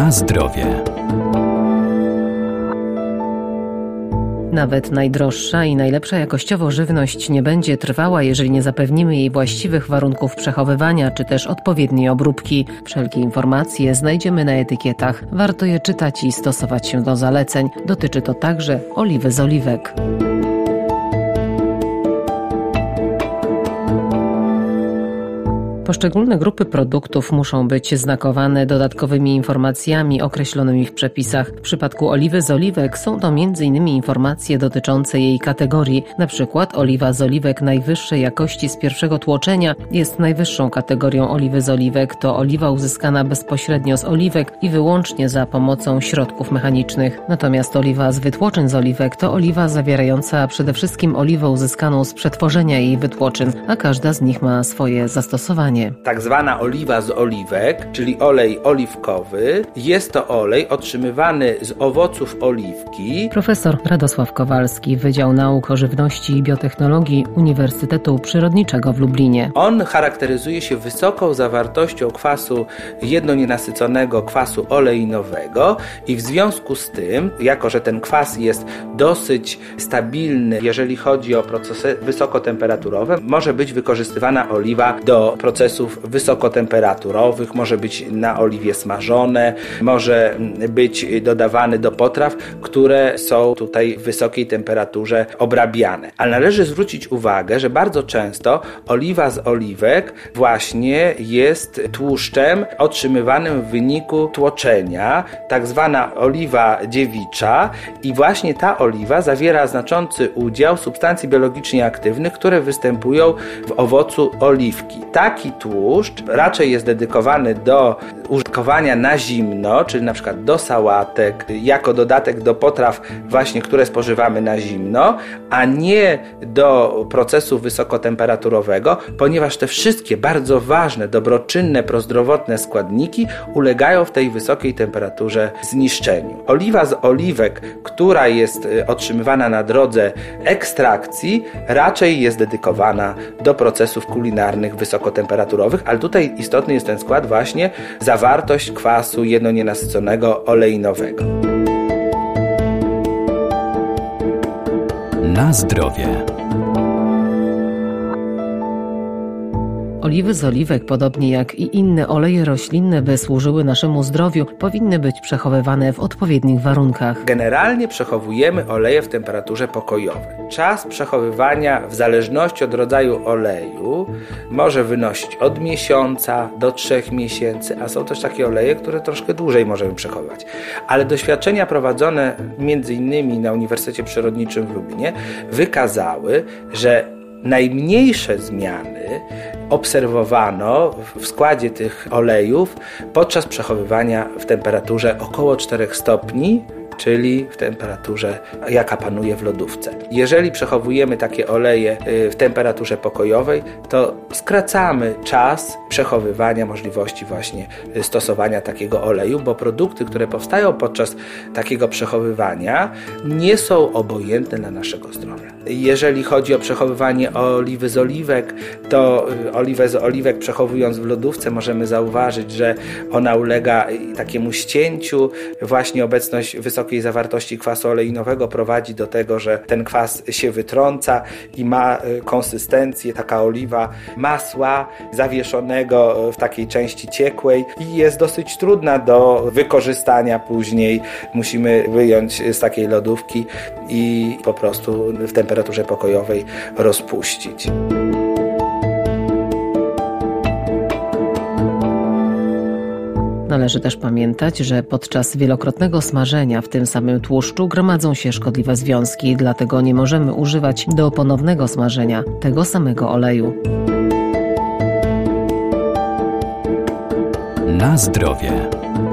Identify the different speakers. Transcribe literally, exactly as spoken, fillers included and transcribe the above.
Speaker 1: Na zdrowie.
Speaker 2: Nawet najdroższa i najlepsza jakościowo żywność nie będzie trwała, jeżeli nie zapewnimy jej właściwych warunków przechowywania czy też odpowiedniej obróbki. Wszelkie informacje znajdziemy na etykietach. Warto je czytać i stosować się do zaleceń. Dotyczy to także oliwy z oliwek. Poszczególne grupy produktów muszą być znakowane dodatkowymi informacjami określonymi w przepisach. W przypadku oliwy z oliwek są to między innymi informacje dotyczące jej kategorii. Na przykład oliwa z oliwek najwyższej jakości z pierwszego tłoczenia jest najwyższą kategorią oliwy z oliwek. To oliwa uzyskana bezpośrednio z oliwek i wyłącznie za pomocą środków mechanicznych. Natomiast oliwa z wytłoczyn z oliwek to oliwa zawierająca przede wszystkim oliwę uzyskaną z przetworzenia jej wytłoczyn, a każda z nich ma swoje zastosowanie.
Speaker 3: Tak zwana oliwa z oliwek, czyli olej oliwkowy, jest to olej otrzymywany z owoców oliwki.
Speaker 2: Profesor Radosław Kowalski, Wydział Nauk o Żywności i Biotechnologii Uniwersytetu Przyrodniczego w Lublinie.
Speaker 3: On charakteryzuje się wysoką zawartością kwasu jednonienasyconego, kwasu oleinowego i w związku z tym, jako że ten kwas jest dosyć stabilny, jeżeli chodzi o procesy wysokotemperaturowe, może być wykorzystywana oliwa do procesów wysokotemperaturowych, może być na oliwie smażone, może być dodawany do potraw, które są tutaj w wysokiej temperaturze obrabiane. Ale należy zwrócić uwagę, że bardzo często oliwa z oliwek właśnie jest tłuszczem otrzymywanym w wyniku tłoczenia, tak zwana oliwa dziewicza, i właśnie ta oliwa zawiera znaczący udział substancji biologicznie aktywnych, które występują w owocu oliwki. Taki tłuszcz raczej jest dedykowany do użytkowania na zimno, czyli na przykład do sałatek, jako dodatek do potraw właśnie, które spożywamy na zimno, a nie do procesu wysokotemperaturowego, ponieważ te wszystkie bardzo ważne, dobroczynne, prozdrowotne składniki ulegają w tej wysokiej temperaturze zniszczeniu. Oliwa z oliwek, która jest otrzymywana na drodze ekstrakcji, raczej jest dedykowana do procesów kulinarnych wysokotemperaturowych, ale tutaj istotny jest ten skład właśnie zawartość kwasu jednonienasyconego oleinowego.
Speaker 1: Na zdrowie.
Speaker 2: Oliwy z oliwek, podobnie jak i inne oleje roślinne, by służyły naszemu zdrowiu, powinny być przechowywane w odpowiednich warunkach.
Speaker 3: Generalnie przechowujemy oleje w temperaturze pokojowej. Czas przechowywania w zależności od rodzaju oleju może wynosić od miesiąca do trzech miesięcy, a są też takie oleje, które troszkę dłużej możemy przechowywać. Ale doświadczenia prowadzone między innymi na Uniwersytecie Przyrodniczym w Lublinie wykazały, że najmniejsze zmiany obserwowano w składzie tych olejów podczas przechowywania w temperaturze około czterech stopni, czyli w temperaturze, jaka panuje w lodówce. Jeżeli przechowujemy takie oleje w temperaturze pokojowej, to skracamy czas przechowywania, możliwości właśnie stosowania takiego oleju, bo produkty, które powstają podczas takiego przechowywania, nie są obojętne dla naszego zdrowia. Jeżeli chodzi o przechowywanie oliwy z oliwek, to oliwę z oliwek przechowując w lodówce możemy zauważyć, że ona ulega takiemu ścięciu. Właśnie obecność wysokiej zawartości kwasu oleinowego prowadzi do tego, że ten kwas się wytrąca i ma konsystencję, taka oliwa, masła zawieszonego w takiej części ciekłej i jest dosyć trudna do wykorzystania później. Musimy wyjąć z takiej lodówki i po prostu w temperaturze pokojowej rozpuścić.
Speaker 2: Należy też pamiętać, że podczas wielokrotnego smażenia w tym samym tłuszczu gromadzą się szkodliwe związki, dlatego nie możemy używać do ponownego smażenia tego samego oleju.
Speaker 1: Na zdrowie.